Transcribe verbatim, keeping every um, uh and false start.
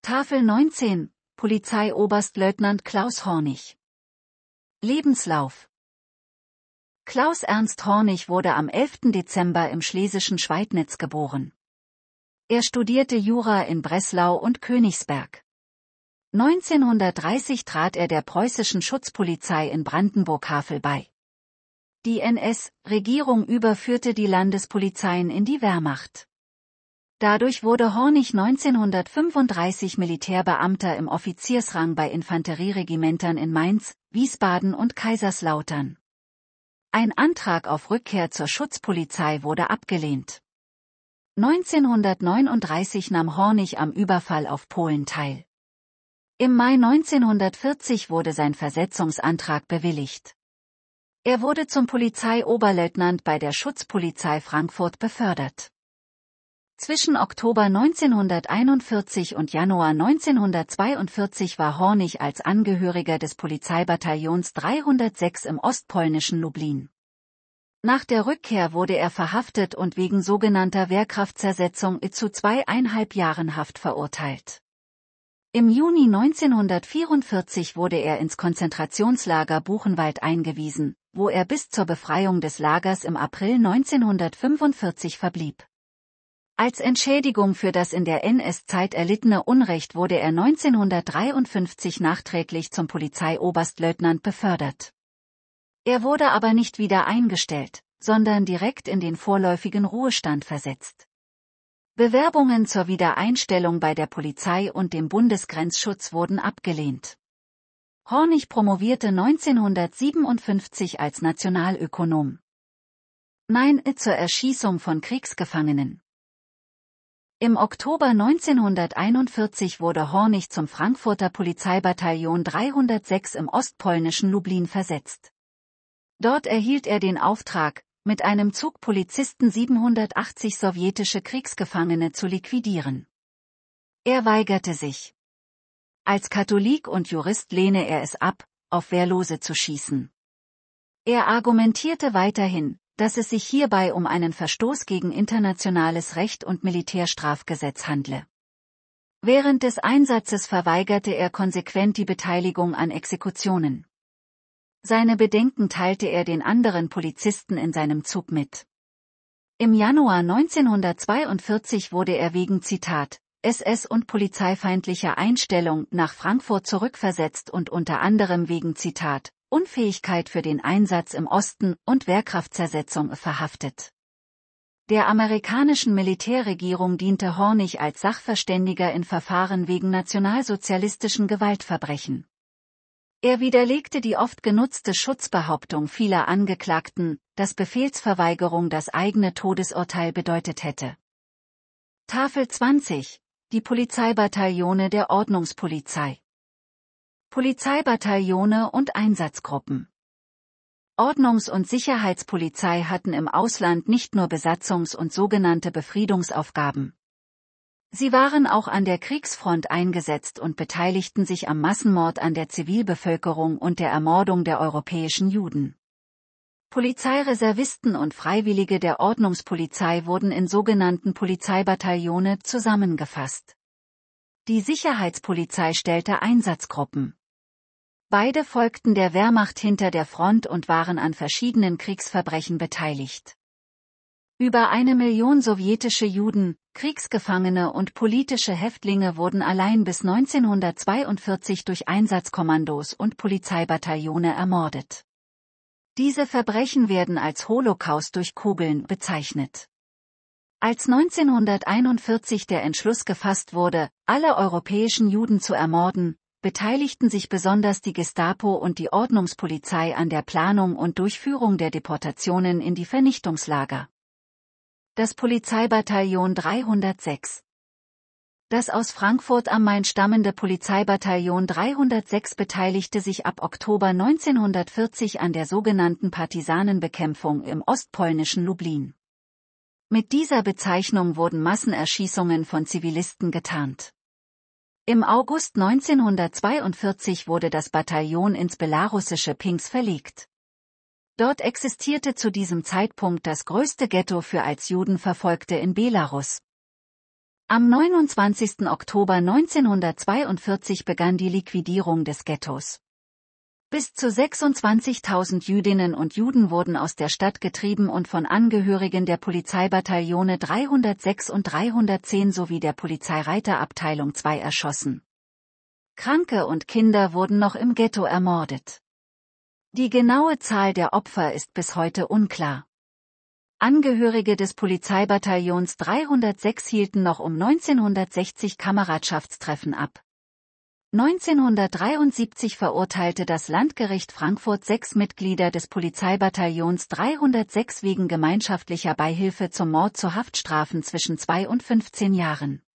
Tafel neunzehn, Polizeioberstleutnant Klaus Hornig. Lebenslauf. Klaus Ernst Hornig wurde am elften Dezember im schlesischen Schweidnitz geboren. Er studierte Jura in Breslau und Königsberg. neunzehnhundertdreißig trat er der preußischen Schutzpolizei in Brandenburg-Havel bei. Die N S-Regierung überführte die Landespolizeien in die Wehrmacht. Dadurch wurde Hornig neunzehnhundertfünfunddreißig Militärbeamter im Offiziersrang bei Infanterieregimentern in Mainz, Wiesbaden und Kaiserslautern. Ein Antrag auf Rückkehr zur Schutzpolizei wurde abgelehnt. neunzehnhundertneununddreißig nahm Hornig am Überfall auf Polen teil. Im Mai neunzehnhundertvierzig wurde sein Versetzungsantrag bewilligt. Er wurde zum Polizeioberleutnant bei der Schutzpolizei Frankfurt befördert. Zwischen Oktober neunzehnhunderteinundvierzig und Januar neunzehnhundertzweiundvierzig war Hornig als Angehöriger des Polizeibataillons dreihundertsechs im ostpolnischen Lublin. Nach der Rückkehr wurde er verhaftet und wegen sogenannter Wehrkraftzersetzung zu zweieinhalb Jahren Haft verurteilt. Im Juni neunzehnhundertvierundvierzig wurde er ins Konzentrationslager Buchenwald eingewiesen, wo er bis zur Befreiung des Lagers im April neunzehnhundertfünfundvierzig verblieb. Als Entschädigung für das in der N S-Zeit erlittene Unrecht wurde er neunzehnhundertdreiundfünfzig nachträglich zum Polizeioberstleutnant befördert. Er wurde aber nicht wieder eingestellt, sondern direkt in den vorläufigen Ruhestand versetzt. Bewerbungen zur Wiedereinstellung bei der Polizei und dem Bundesgrenzschutz wurden abgelehnt. Hornig promovierte neunzehnhundertsiebenundfünfzig als Nationalökonom. Nein zur Erschießung von Kriegsgefangenen. Im Oktober neunzehnhunderteinundvierzig wurde Hornig zum Frankfurter Polizeibataillon dreihundertsechs im ostpolnischen Lublin versetzt. Dort erhielt er den Auftrag, mit einem Zug Polizisten siebenhundertachtzig sowjetische Kriegsgefangene zu liquidieren. Er weigerte sich. Als Katholik und Jurist lehne er es ab, auf Wehrlose zu schießen. Er argumentierte weiterhin, dass es sich hierbei um einen Verstoß gegen internationales Recht und Militärstrafgesetz handle. Während des Einsatzes verweigerte er konsequent die Beteiligung an Exekutionen. Seine Bedenken teilte er den anderen Polizisten in seinem Zug mit. Im Januar neunzehnhundertzweiundvierzig wurde er wegen Zitat S S- und polizeifeindlicher Einstellung nach Frankfurt zurückversetzt und unter anderem wegen Zitat Unfähigkeit für den Einsatz im Osten und Wehrkraftzersetzung verhaftet. Der amerikanischen Militärregierung diente Hornig als Sachverständiger in Verfahren wegen nationalsozialistischen Gewaltverbrechen. Er widerlegte die oft genutzte Schutzbehauptung vieler Angeklagten, dass Befehlsverweigerung das eigene Todesurteil bedeutet hätte. Tafel zwanzig. Die Polizeibataillone der Ordnungspolizei. Polizeibataillone und Einsatzgruppen. Ordnungs- und Sicherheitspolizei hatten im Ausland nicht nur Besatzungs- und sogenannte Befriedungsaufgaben. Sie waren auch an der Kriegsfront eingesetzt und beteiligten sich am Massenmord an der Zivilbevölkerung und der Ermordung der europäischen Juden. Polizeireservisten und Freiwillige der Ordnungspolizei wurden in sogenannten Polizeibataillone zusammengefasst. Die Sicherheitspolizei stellte Einsatzgruppen. Beide folgten der Wehrmacht hinter der Front und waren an verschiedenen Kriegsverbrechen beteiligt. Über eine Million sowjetische Juden, Kriegsgefangene und politische Häftlinge wurden allein bis neunzehnhundertzweiundvierzig durch Einsatzkommandos und Polizeibataillone ermordet. Diese Verbrechen werden als Holocaust durch Kugeln bezeichnet. Als neunzehnhunderteinundvierzig der Entschluss gefasst wurde, alle europäischen Juden zu ermorden, beteiligten sich besonders die Gestapo und die Ordnungspolizei an der Planung und Durchführung der Deportationen in die Vernichtungslager. Das Polizeibataillon dreihundertsechs. Das aus Frankfurt am Main stammende Polizeibataillon dreihundertsechs beteiligte sich ab Oktober neunzehnhundertvierzig an der sogenannten Partisanenbekämpfung im ostpolnischen Lublin. Mit dieser Bezeichnung wurden Massenerschießungen von Zivilisten getarnt. Im August neunzehnhundertzweiundvierzig wurde das Bataillon ins belarussische Pinsk verlegt. Dort existierte zu diesem Zeitpunkt das größte Ghetto für als Juden Verfolgte in Belarus. Am neunundzwanzigsten Oktober neunzehnhundertzweiundvierzig begann die Liquidierung des Ghettos. Bis zu sechsundzwanzigtausend Jüdinnen und Juden wurden aus der Stadt getrieben und von Angehörigen der Polizeibataillone dreihundertsechs und dreihundertzehn sowie der Polizeireiterabteilung zwei erschossen. Kranke und Kinder wurden noch im Ghetto ermordet. Die genaue Zahl der Opfer ist bis heute unklar. Angehörige des Polizeibataillons dreihundertsechs hielten noch um neunzehnhundertsechzig Kameradschaftstreffen ab. neunzehnhundertdreiundsiebzig verurteilte das Landgericht Frankfurt sechs Mitglieder des Polizeibataillons dreihundertsechs wegen gemeinschaftlicher Beihilfe zum Mord zu Haftstrafen zwischen zwei und fünfzehn Jahren.